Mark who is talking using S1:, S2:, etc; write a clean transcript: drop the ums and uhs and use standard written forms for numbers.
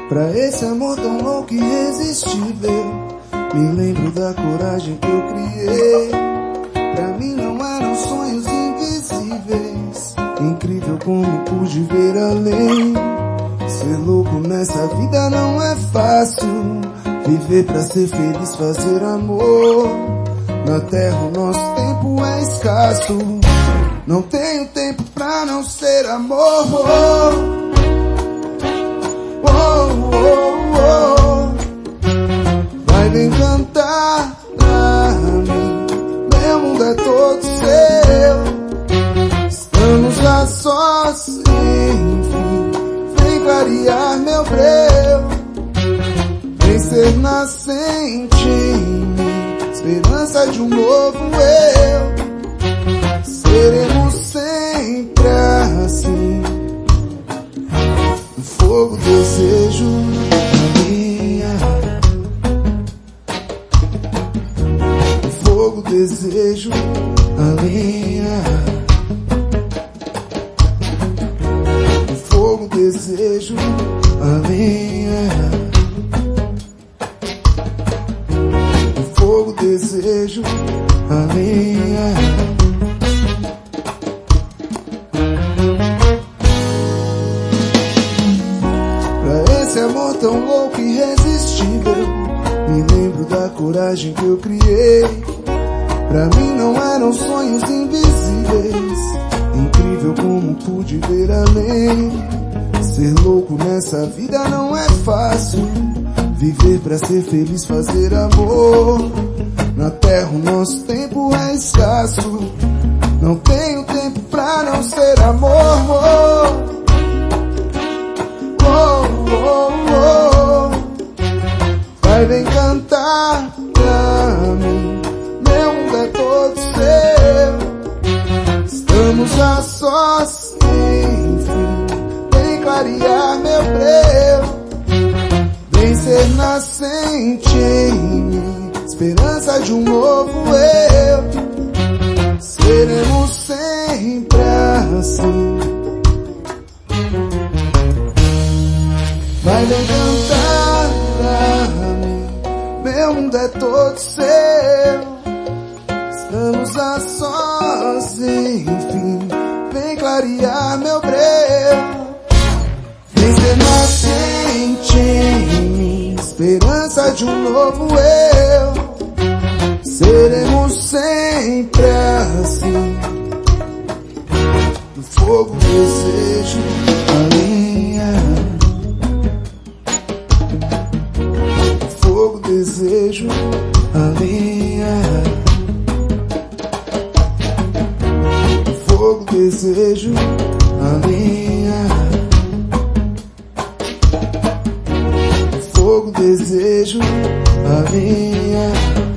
S1: Pra esse amor tão louco e irresistível, me lembro da coragem que eu criei. Pra mim não eram sonhos invisíveis, incrível como pude ver além. Ser louco nessa vida não é fácil, viver pra ser feliz, fazer amor. Na terra o nosso tempo é escasso, não tenho tempo pra não ser amor. Vai vem cantar pra mim, meu mundo é todo seu. Estamos a sós, enfim, vem clarear meu breu. Vem ser nascente em mim, esperança de um novo eu. Seremos sempre assim. No fogo desejo a linha, no fogo desejo a linha, no fogo desejo a linha, no fogo desejo a linha. Esse amor tão louco e irresistível, me lembro da coragem que eu criei. Pra mim não eram sonhos invisíveis, incrível como pude ver além. Ser louco nessa vida não é fácil, viver pra ser feliz, fazer amor. Na terra o nosso tempo é escasso, não tenho tempo pra não ser amor. Vai vem cantar pra mim, meu mundo é todo seu. Estamos a sós, enfim, vem clarear meu breu. Vem ser nascente em mim, esperança de um novo eu. Seremos sempre assim. Vai vem cantar pra mim, meu mundo é todo seu. Estamos a sós, enfim, vem clarear meu breu. Vem ser nascente em mim, esperança de um novo eu. Seremos sempre assim. No fogo desejo a linha, desejo a linha, fogo desejo a linha, fogo desejo a linha.